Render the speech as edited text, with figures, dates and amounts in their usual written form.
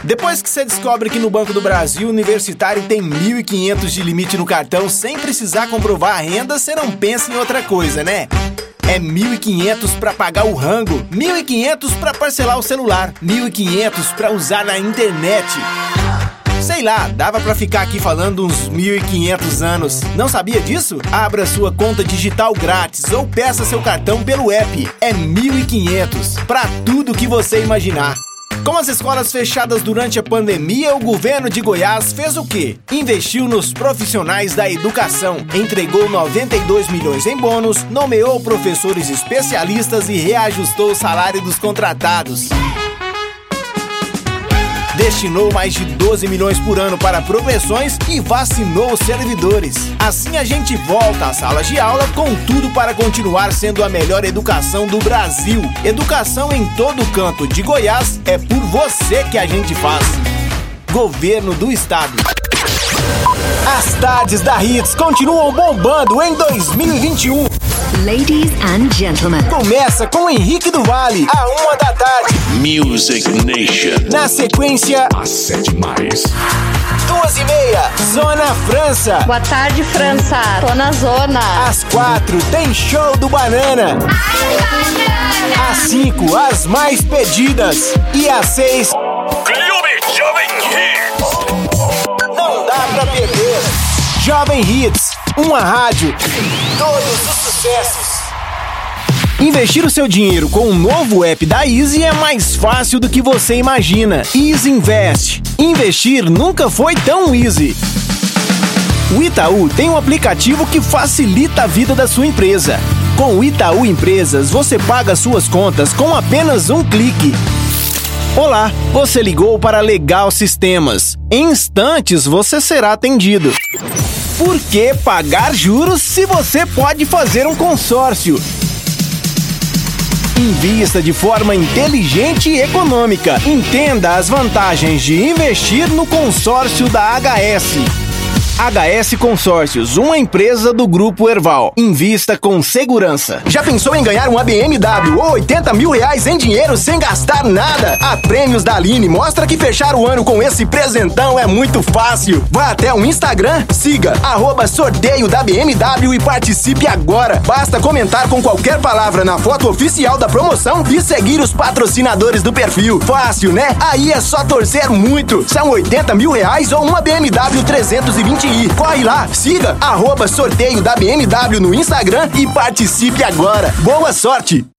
Depois que você descobre que no Banco do Brasil o universitário tem 1.500 de limite no cartão sem precisar comprovar a renda, você não pensa em outra coisa, né? É 1.500 pra pagar o rango, 1.500 pra parcelar o celular, 1.500 pra usar na internet. Sei lá, dava pra ficar aqui falando uns 1.500 anos. Não sabia disso? Abra sua conta digital grátis ou peça seu cartão pelo app. É 1.500 pra tudo que você imaginar. Com as escolas fechadas durante a pandemia, o governo de Goiás fez o quê? Investiu nos profissionais da educação, entregou 92 milhões em bônus, nomeou professores especialistas e reajustou o salário dos contratados. Destinou mais de 12 milhões por ano para progressões e vacinou os servidores. Assim a gente volta às salas de aula com tudo para continuar sendo a melhor educação do Brasil. Educação em todo canto de Goiás é por você que a gente faz. Governo do Estado. As tardes da Hits continuam bombando em 2021. Ladies and gentlemen. Começa com Henrique do Vale, à 1h da tarde. Music Nation. Na sequência, às 7h+. 2h30, Zona França. Boa tarde, França. Tô na zona. Às 4, tem show do Banana. Às 5, as mais pedidas. E às 6, Clube Jovem Hits. Não dá pra perder. Jovem Hits, uma rádio. Todos os sucessos. Investir o seu dinheiro com um novo app da Easy é mais fácil do que você imagina. Easy Invest. Investir nunca foi tão easy. O Itaú tem um aplicativo que facilita a vida da sua empresa. Com o Itaú Empresas, você paga suas contas com apenas um clique. Olá, você ligou para Legal Sistemas. Em instantes você será atendido. Por que pagar juros se você pode fazer um consórcio? Invista de forma inteligente e econômica. Entenda as vantagens de investir no consórcio da HS. HS Consórcios, uma empresa do Grupo Erval. Invista com segurança. Já pensou em ganhar uma BMW ou 80 mil reais em dinheiro sem gastar nada? A Prêmios da Aline mostra que fechar o ano com esse presentão é muito fácil. Vá até o Instagram, siga @sorteio da BMW e participe agora. Basta comentar com qualquer palavra na foto oficial da promoção e seguir os patrocinadores do perfil. Fácil, né? Aí é só torcer muito. São 80 mil reais ou uma BMW 320i. Corre lá, siga @sorteio da BMW no Instagram e participe agora. Boa sorte!